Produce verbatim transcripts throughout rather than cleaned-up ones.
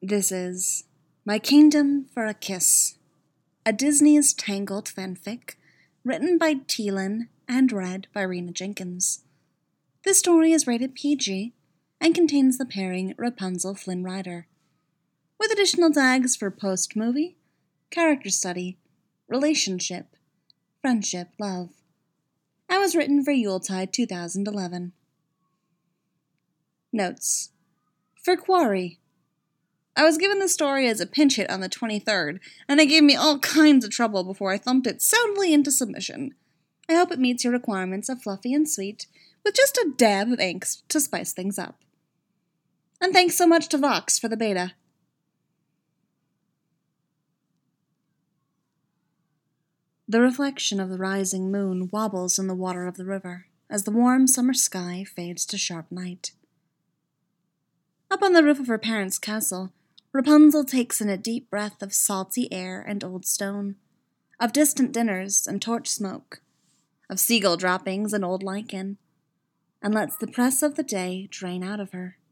This is My Kingdom for a Kiss, a Disney's Tangled fanfic, written by Teelan and read by Rena Jenkins. This story is rated P G and contains the pairing Rapunzel Flynn Rider, with additional tags for post-movie, character study, relationship, friendship, love, and was written for Yuletide two thousand eleven. Notes. For Quarry, I was given the story as a pinch hit on the twenty-third, and it gave me all kinds of trouble before I thumped it soundly into submission. I hope it meets your requirements of fluffy and sweet, with just a dab of angst to spice things up. And thanks so much to Vox for the beta. The reflection of the rising moon wobbles in the water of the river as the warm summer sky fades to sharp night. Up on the roof of her parents' castle, Rapunzel takes in a deep breath of salty air and old stone, of distant dinners and torch smoke, of seagull droppings and old lichen, and lets the press of the day drain out of her.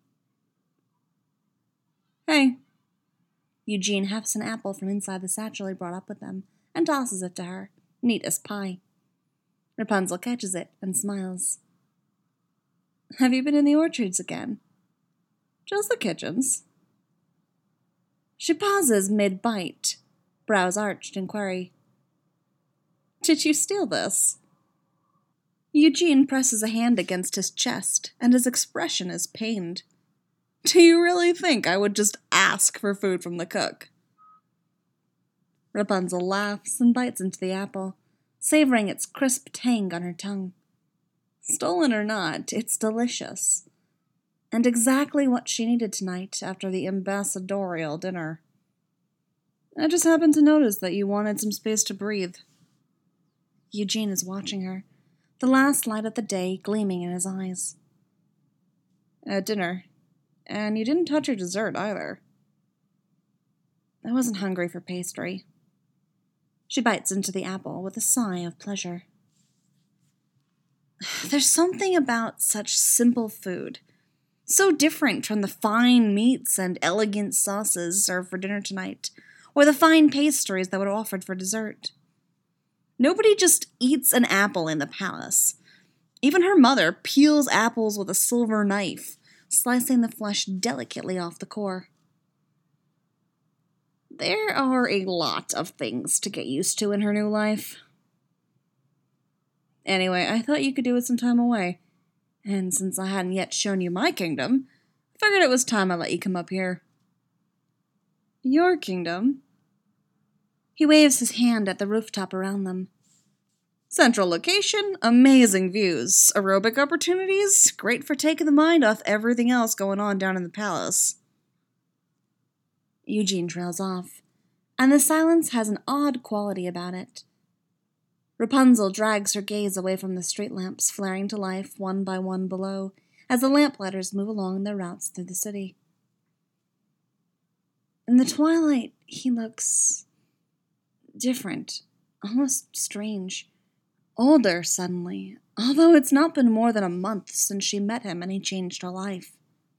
Hey. Eugene hefts an apple from inside the satchel he brought up with them and tosses it to her, neat as pie. Rapunzel catches it and smiles. Have you been in the orchards again? Just the kitchens. She pauses mid-bite, brows arched in query. Did you steal this? Eugene presses a hand against his chest, and his expression is pained. Do you really think I would just ask for food from the cook? Rapunzel laughs and bites into the apple, savoring its crisp tang on her tongue. Stolen or not, it's delicious, and exactly what she needed tonight after the ambassadorial dinner. I just happened to notice that you wanted some space to breathe. Eugene is watching her, the last light of the day gleaming in his eyes. At dinner, and you didn't touch your dessert either. I wasn't hungry for pastry. She bites into the apple with a sigh of pleasure. There's something about such simple food, so different from the fine meats and elegant sauces served for dinner tonight, or the fine pastries that were offered for dessert. Nobody just eats an apple in the palace. Even her mother peels apples with a silver knife, slicing the flesh delicately off the core. There are a lot of things to get used to in her new life. Anyway, I thought you could do with some time away. And since I hadn't yet shown you my kingdom, figured it was time I let you come up here. Your kingdom? He waves his hand at the rooftop around them. Central location, amazing views, aerobic opportunities, great for taking the mind off everything else going on down in the palace. Eugene trails off, and the silence has an odd quality about it. Rapunzel drags her gaze away from the street lamps flaring to life one by one below as the lamplighters move along their routes through the city. In the twilight, he looks different, almost strange, older suddenly, although it's not been more than a month since she met him and he changed her life.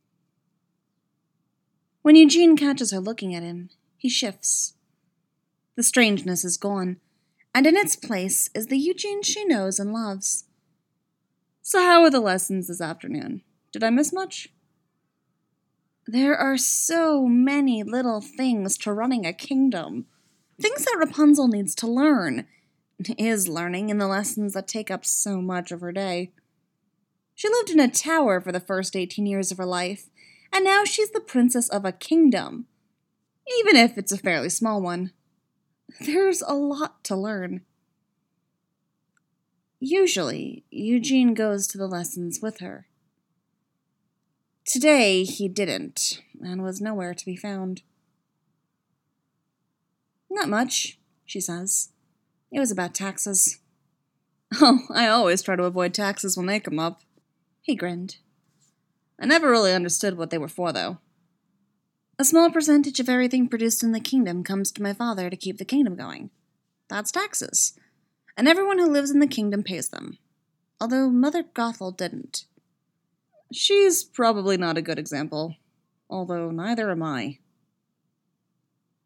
When Eugene catches her looking at him, he shifts. The strangeness is gone, and in its place is the Eugene she knows and loves. So how were the lessons this afternoon? Did I miss much? There are so many little things to running a kingdom. Things that Rapunzel needs to learn, is learning in the lessons that take up so much of her day. She lived in a tower for the first eighteen years of her life, and now she's the princess of a kingdom, even if it's a fairly small one. There's a lot to learn. Usually, Eugene goes to the lessons with her. Today, he didn't, and was nowhere to be found. Not much, she says. It was about taxes. Oh, I always try to avoid taxes when they come up. He grinned. I never really understood what they were for, though. A small percentage of everything produced in the kingdom comes to my father to keep the kingdom going. That's taxes. And everyone who lives in the kingdom pays them. Although Mother Gothel didn't. She's probably not a good example. Although neither am I.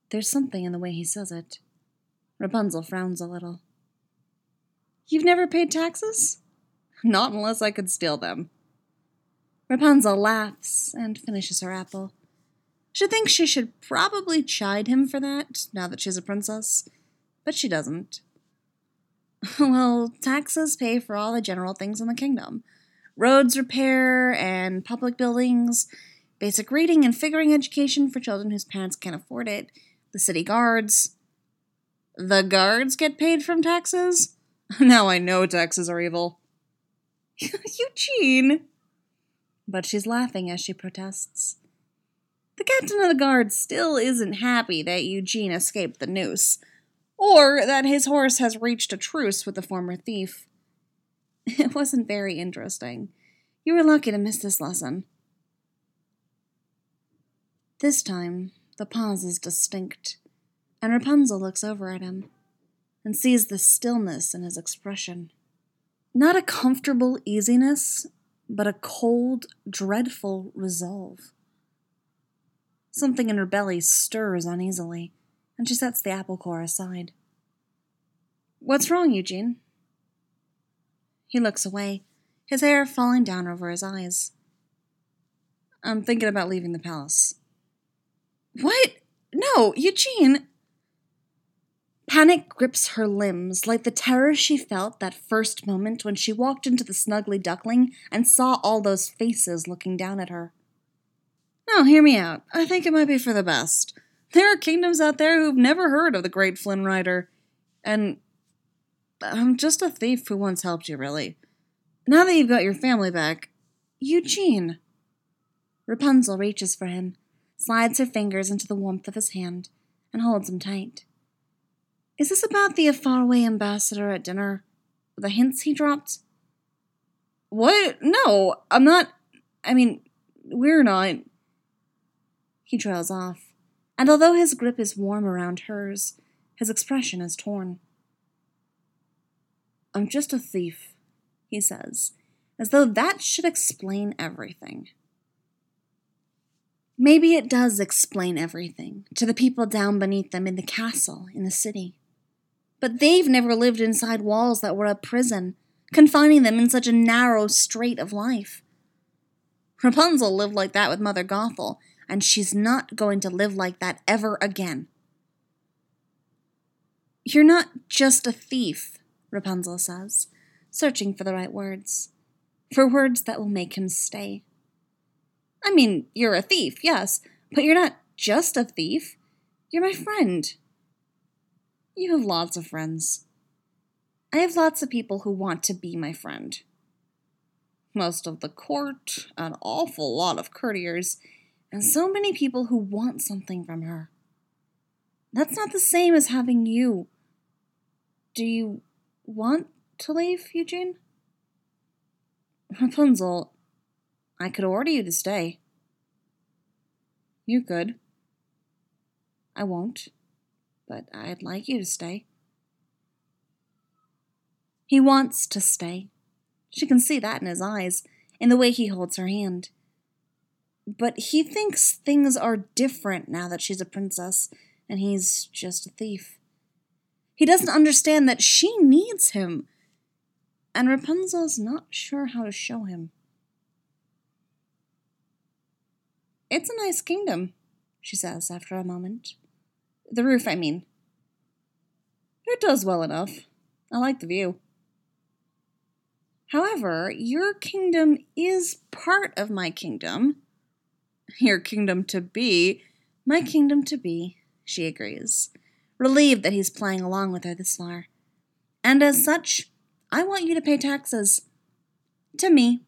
There's something in the way he says it. Rapunzel frowns a little. You've never paid taxes? Not unless I could steal them. Rapunzel laughs and finishes her apple. She thinks she should probably chide him for that, now that she's a princess, but she doesn't. Well, taxes pay for all the general things in the kingdom. Roads repair and public buildings, basic reading and figuring education for children whose parents can't afford it, the city guards. The guards get paid from taxes? Now I know taxes are evil. Eugene! But she's laughing as she protests. The captain of the guard still isn't happy that Eugene escaped the noose, or that his horse has reached a truce with the former thief. It wasn't very interesting. You were lucky to miss this lesson. This time, the pause is distinct, and Rapunzel looks over at him and sees the stillness in his expression. Not a comfortable easiness, but a cold, dreadful resolve. Something in her belly stirs uneasily, and she sets the apple core aside. What's wrong, Eugene? He looks away, his hair falling down over his eyes. I'm thinking about leaving the palace. What? No, Eugene! Panic grips her limbs like the terror she felt that first moment when she walked into the Snuggly Duckling and saw all those faces looking down at her. No, hear me out. I think it might be for the best. There are kingdoms out there who've never heard of the great Flynn Rider. And I'm just a thief who once helped you, really. Now that you've got your family back, Eugene. Rapunzel reaches for him, slides her fingers into the warmth of his hand, and holds him tight. Is this about the faraway ambassador at dinner? The hints he dropped? What? No, I'm not. I mean, we're not. He trails off, and although his grip is warm around hers, his expression is torn. I'm just a thief, he says, as though that should explain everything. Maybe it does explain everything to the people down beneath them in the castle, in the city. But they've never lived inside walls that were a prison, confining them in such a narrow strait of life. Rapunzel lived like that with Mother Gothel, and she's not going to live like that ever again. You're not just a thief, Rapunzel says, searching for the right words, for words that will make him stay. I mean, you're a thief, yes, but you're not just a thief. You're my friend. You have lots of friends. I have lots of people who want to be my friend. Most of the court, an awful lot of courtiers, and so many people who want something from her. That's not the same as having you. Do you want to leave, Eugene? Rapunzel, I could order you to stay. You could. I won't, but I'd like you to stay. He wants to stay. She can see that in his eyes, in the way he holds her hand. But he thinks things are different now that she's a princess, and he's just a thief. He doesn't understand that she needs him, and Rapunzel's not sure how to show him. It's a nice kingdom, she says after a moment. The roof, I mean. It does well enough. I like the view. However, your kingdom is part of my kingdom. Your kingdom to be, my kingdom to be, she agrees, relieved that he's playing along with her this far. And as such, I want you to pay taxes. To me.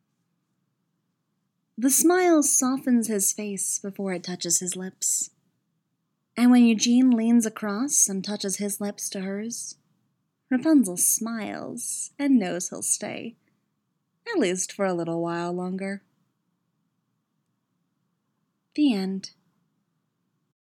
The smile softens his face before it touches his lips. And when Eugene leans across and touches his lips to hers, Rapunzel smiles and knows he'll stay, at least for a little while longer. The end.